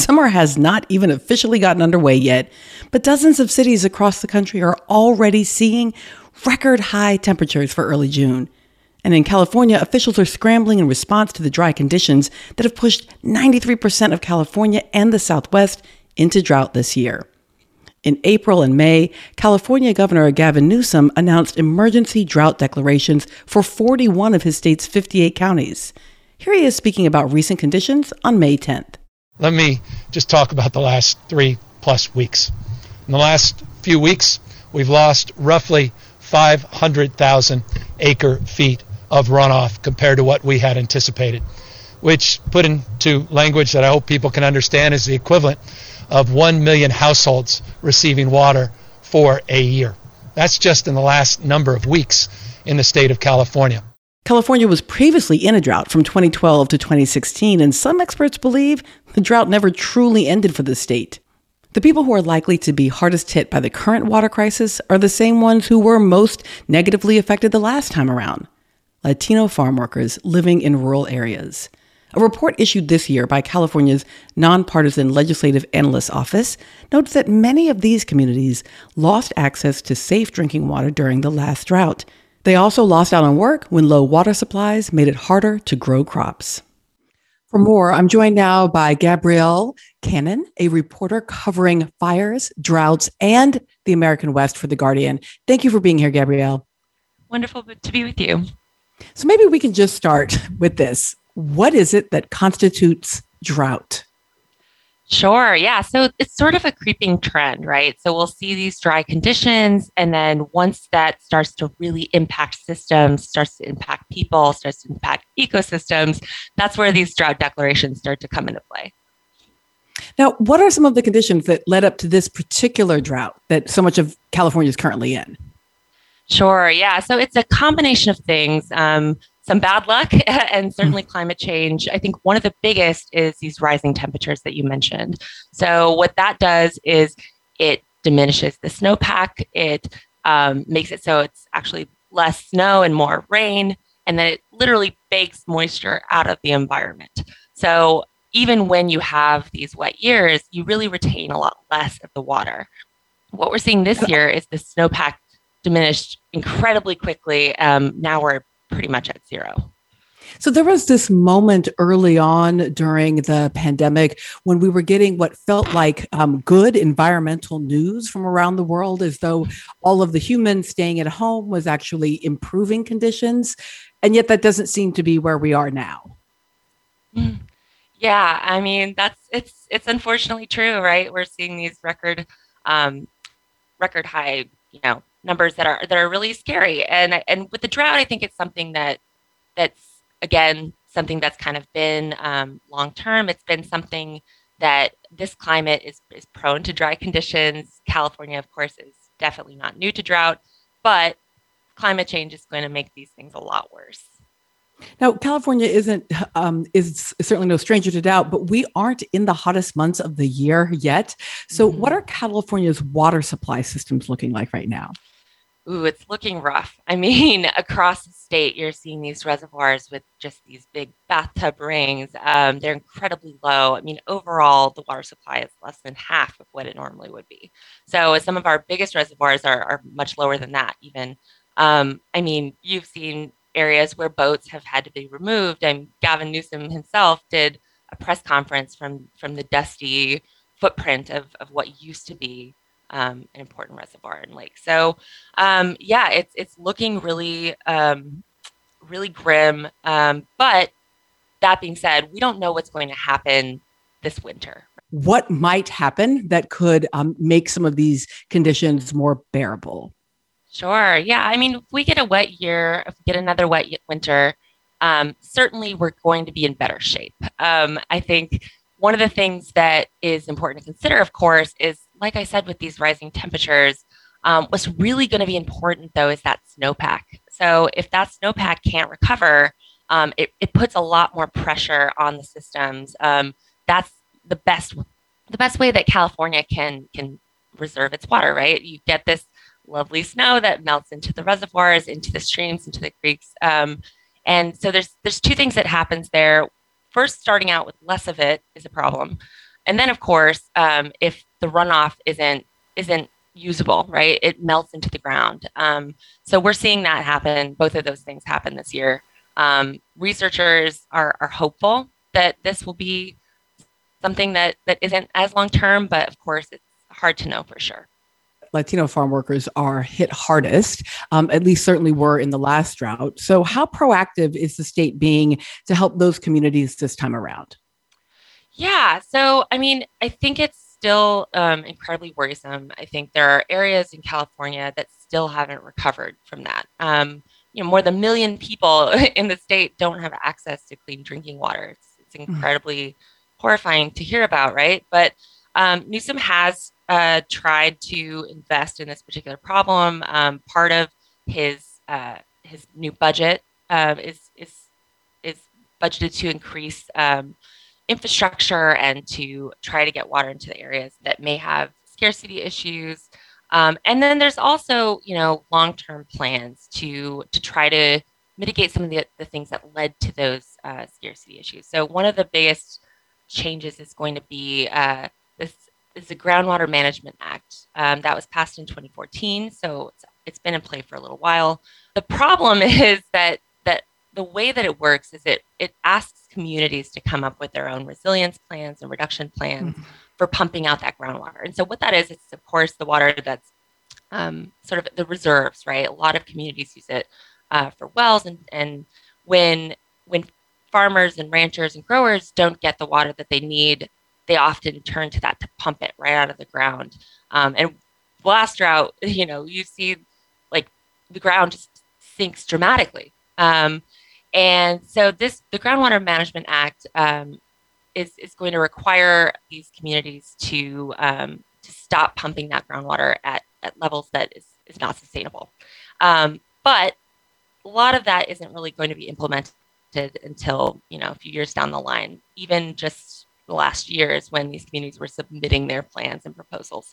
Summer has not even officially gotten underway yet, but dozens of cities across the country are already seeing record high temperatures for early June. And in California, officials are scrambling in response to the dry conditions that have pushed 93% of California and the Southwest into drought this year. In April and May, California Governor Gavin Newsom announced emergency drought declarations for 41 of his state's 58 counties. Here he is speaking about recent conditions on May 10th. Let me just talk about the last 3+ weeks. In the last few weeks, we've lost roughly 500,000 acre feet of runoff compared to what we had anticipated, which, put into language that I hope people can understand, is the equivalent of 1 million households receiving water for a year. That's just in the last number of weeks in the state of California. California was previously in a drought from 2012 to 2016, and some experts believe the drought never truly ended for the state. The people who are likely to be hardest hit by the current water crisis are the same ones who were most negatively affected the last time around: Latino farm workers living in rural areas. A report issued this year by California's Nonpartisan Legislative Analyst's Office notes that many of these communities lost access to safe drinking water during the last drought. They also lost out on work when low water supplies made it harder to grow crops. For more, I'm joined now by Gabrielle Cannon, a reporter covering fires, droughts, and the American West for The Guardian. Thank you for being here, Gabrielle. Wonderful to be with you. So maybe we can just start with this. What is it that constitutes drought? Sure. Yeah. So it's sort of a creeping trend, right? So we'll see these dry conditions. And then once that starts to really impact systems, starts to impact people, starts to impact ecosystems, that's where these drought declarations start to come into play. Now, what are some of the conditions that led up to this particular drought that so much of California is currently in? Sure. Yeah. So it's a combination of things. Some bad luck and certainly climate change. I think one of the biggest is these rising temperatures that you mentioned. So what that does is it diminishes the snowpack. It makes it so it's actually less snow and more rain. And then it literally bakes moisture out of the environment. So even when you have these wet years, you really retain a lot less of the water. What we're seeing this year is the snowpack diminished incredibly quickly. Now we're pretty much at zero. So there was this moment early on during the pandemic when we were getting what felt like good environmental news from around the world, as though all of the humans staying at home was actually improving conditions. And yet that doesn't seem to be where we are now. Yeah, I mean, it's unfortunately true, right? We're seeing these record high, numbers that are really scary. And with the drought, I think it's something that's again something that's kind of been long term. It's been something that this climate is prone to dry conditions. California, of course, is definitely not new to drought, but climate change is going to make these things a lot worse. Now, California is certainly no stranger to drought, but we aren't in the hottest months of the year yet. So what are California's water supply systems looking like right now? Ooh, it's looking rough. I mean, across the state, you're seeing these reservoirs with just these big bathtub rings. They're incredibly low. I mean, overall, the water supply is less than half of what it normally would be. So some of our biggest reservoirs are much lower than that even. I mean, you've seen areas where boats have had to be removed, and Gavin Newsom himself did a press conference from the dusty footprint of what used to be an important reservoir and lake. So yeah, it's looking really really grim. But that being said, we don't know what's going to happen this winter. What might happen that could make some of these conditions more bearable? Sure. Yeah. I mean, if we get a wet year, if we get another wet winter, certainly we're going to be in better shape. I think one of the things that is important to consider, of course, is, like I said, with these rising temperatures, what's really going to be important, though, is that snowpack. So if that snowpack can't recover, it puts a lot more pressure on the systems. That's the best way that California can reserve its water, right? You get this lovely snow that melts into the reservoirs, into the streams, into the creeks. And so there's two things that happens there. First, starting out with less of it is a problem. And then, of course, if the runoff isn't usable, right, it melts into the ground. So we're seeing that happen. Both of those things happen this year. Researchers are hopeful that this will be something that isn't as long term, but of course, it's hard to know for sure. Latino farm workers are hit hardest, at least certainly were in the last drought. So how proactive is the state being to help those communities this time around? Yeah, so I mean, I think it's still incredibly worrisome. I think there are areas in California that still haven't recovered from that. More than 1 million people in the state don't have access to clean drinking water. It's incredibly horrifying to hear about, right? But Newsom has tried to invest in this particular problem. Part of his new budget is budgeted to increase infrastructure and to try to get water into the areas that may have scarcity issues. And then there's also, long-term plans to try to mitigate some of the things that led to those scarcity issues. So one of the biggest changes is going to be this is the Groundwater Management Act that was passed in 2014. So it's been in play for a little while. The problem is that the way that it works is it asks communities to come up with their own resilience plans and reduction plans for pumping out that groundwater. And so what that is, it's of course the water that's sort of the reserves, right? A lot of communities use it for wells, and when farmers and ranchers and growers don't get the water that they need, they often turn to that to pump it right out of the ground. And last drought, you see like the ground just sinks dramatically. And so the Groundwater Management Act is going to require these communities to stop pumping that groundwater at levels that is not sustainable. But a lot of that isn't really going to be implemented until, a few years down the line, even just the last years when these communities were submitting their plans and proposals.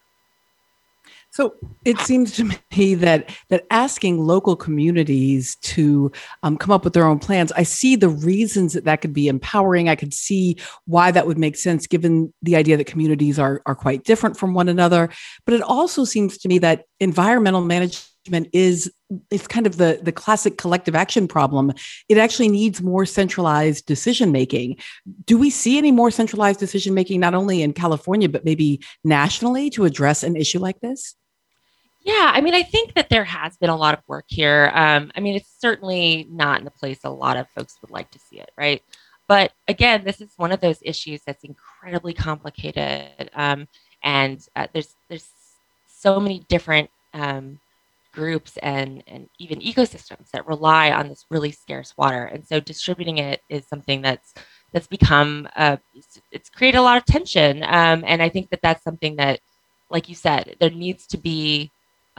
So it seems to me that asking local communities to come up with their own plans, I see the reasons that could be empowering. I could see why that would make sense given the idea that communities are quite different from one another. But it also seems to me that environmental management is kind of the classic collective action problem. It actually needs more centralized decision making. Do we see any more centralized decision making, not only in California, but maybe nationally to address an issue like this? Yeah, I mean, I think that there has been a lot of work here. It's certainly not in the place a lot of folks would like to see it, right? But again, this is one of those issues that's incredibly complicated, and there's so many different groups and even ecosystems that rely on this really scarce water, and so distributing it is something that's become it's created a lot of tension, and I think that that's something that, like you said, there needs to be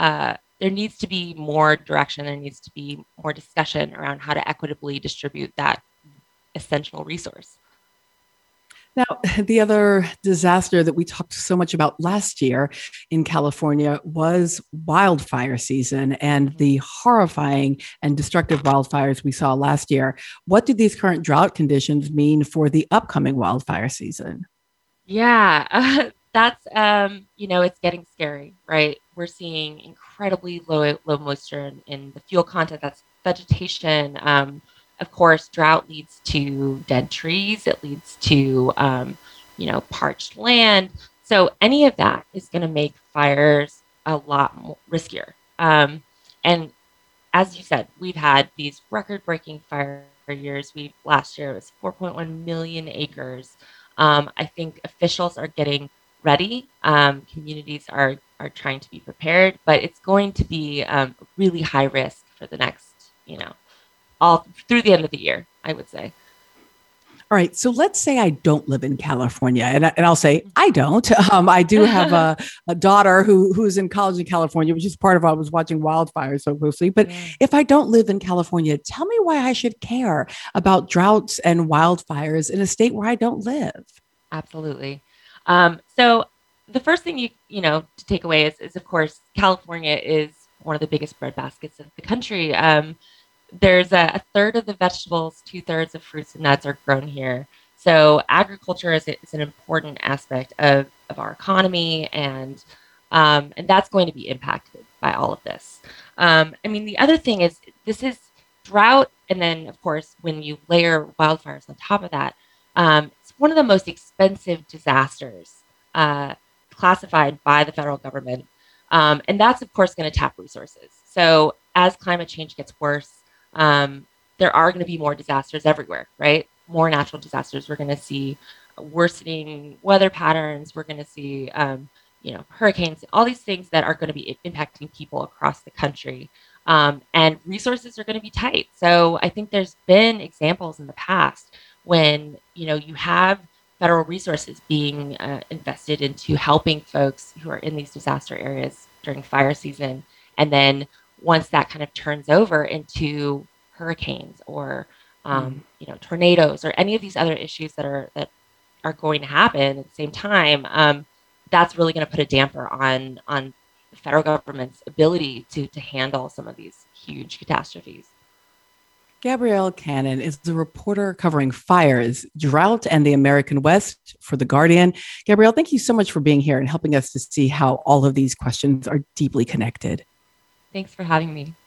more direction. There needs to be more discussion around how to equitably distribute that essential resource. Now, the other disaster that we talked so much about last year in California was wildfire season and the horrifying and destructive wildfires we saw last year. What do these current drought conditions mean for the upcoming wildfire season? Yeah, that's, it's getting scary, right? We're seeing incredibly low moisture in the fuel content. That's vegetation. Of course, drought leads to dead trees. It leads to, parched land. So any of that is going to make fires a lot more riskier. And as you said, we've had these record-breaking fire years. Last year it was 4.1 million acres. I think officials are getting ready. Communities are trying to be prepared, but it's going to be really high risk for the next, all through the end of the year, I would say. All right. So let's say I don't live in California, and I'll say I don't. I do have a daughter who's in college in California, which is part of why I was watching wildfires so closely. But if I don't live in California, tell me why I should care about droughts and wildfires in a state where I don't live. Absolutely. So the first thing to take away is of course, California is one of the biggest breadbaskets of the country. There's a third of the vegetables, 2/3 of fruits and nuts are grown here. So agriculture is an important aspect of our economy, and that's going to be impacted by all of this. The other thing is this is drought, and then of course when you layer wildfires on top of that, it's one of the most expensive disasters classified by the federal government, and that's of course going to tap resources. So as climate change gets worse, there are going to be more disasters everywhere, right? More natural disasters. We're going to see worsening weather patterns. We're going to see, hurricanes, all these things that are going to be impacting people across the country. And resources are going to be tight. So I think there's been examples in the past when, you have federal resources being invested into helping folks who are in these disaster areas during fire season. And then once that kind of turns over into hurricanes or tornadoes or any of these other issues that are going to happen at the same time, that's really going to put a damper on the federal government's ability to handle some of these huge catastrophes. Gabrielle Cannon is the reporter covering fires, drought, and the American West for The Guardian. Gabrielle, thank you so much for being here and helping us to see how all of these questions are deeply connected. Thanks for having me.